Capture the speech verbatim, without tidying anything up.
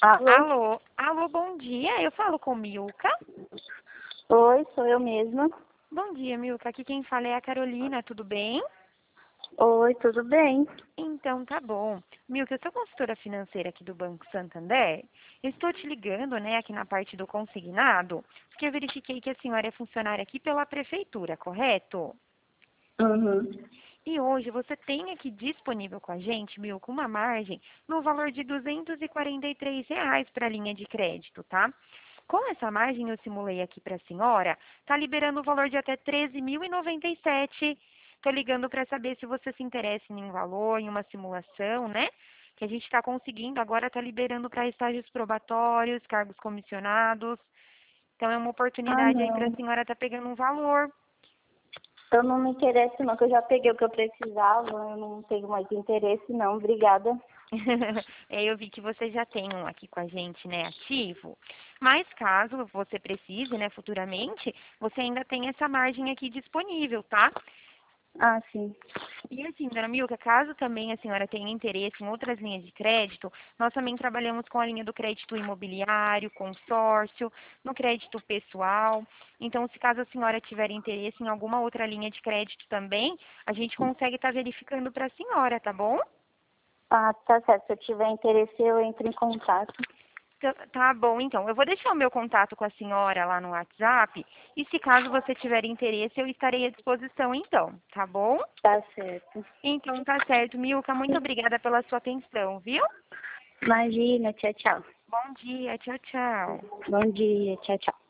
Alô? Alô, alô, bom dia. Eu falo com Milka. Oi, sou eu mesma. Bom dia, Milka. Aqui quem fala é a Carolina, tudo bem? Oi, tudo bem? Então, tá bom. Milka, eu sou consultora financeira aqui do Banco Santander. Eu estou te ligando, né, aqui na parte do consignado, porque eu verifiquei que a senhora é funcionária aqui pela prefeitura, correto? Uhum. E hoje você tem aqui disponível com a gente, Milka, uma margem no valor de duzentos e quarenta e três reais para a linha de crédito, tá? Com essa margem eu simulei aqui para a senhora, tá liberando o valor de até treze mil e noventa e sete. Estou ligando para saber se você se interessa em um valor, em uma simulação, né? Que a gente está conseguindo, agora está liberando para estágios probatórios, cargos comissionados. Então é uma Ah, oportunidade aí para a não. senhora estar pegando um valor. Eu não me interesso não, que eu já peguei o que eu precisava, eu não tenho mais interesse não, obrigada. É, eu vi que você já tem um aqui com a gente, né, ativo. Mas caso você precise, né, futuramente, você ainda tem essa margem aqui disponível, tá? Ah, sim. E assim, dona Milka, caso também a senhora tenha interesse em outras linhas de crédito, nós também trabalhamos com a linha do crédito imobiliário, consórcio, no crédito pessoal. Então, se caso a senhora tiver interesse em alguma outra linha de crédito também, a gente consegue estar verificando para a senhora, tá bom? Ah, tá certo, se eu tiver interesse eu entro em contato. Tá tá bom, então. Eu vou deixar o meu contato com a senhora lá no WhatsApp. E se caso você tiver interesse, eu estarei à disposição, então. Tá bom? Tá certo. Então, tá certo. Milka, muito obrigada pela sua atenção, viu? Imagina, tchau, tchau. Bom dia. Tchau, tchau. Bom dia, tchau, tchau.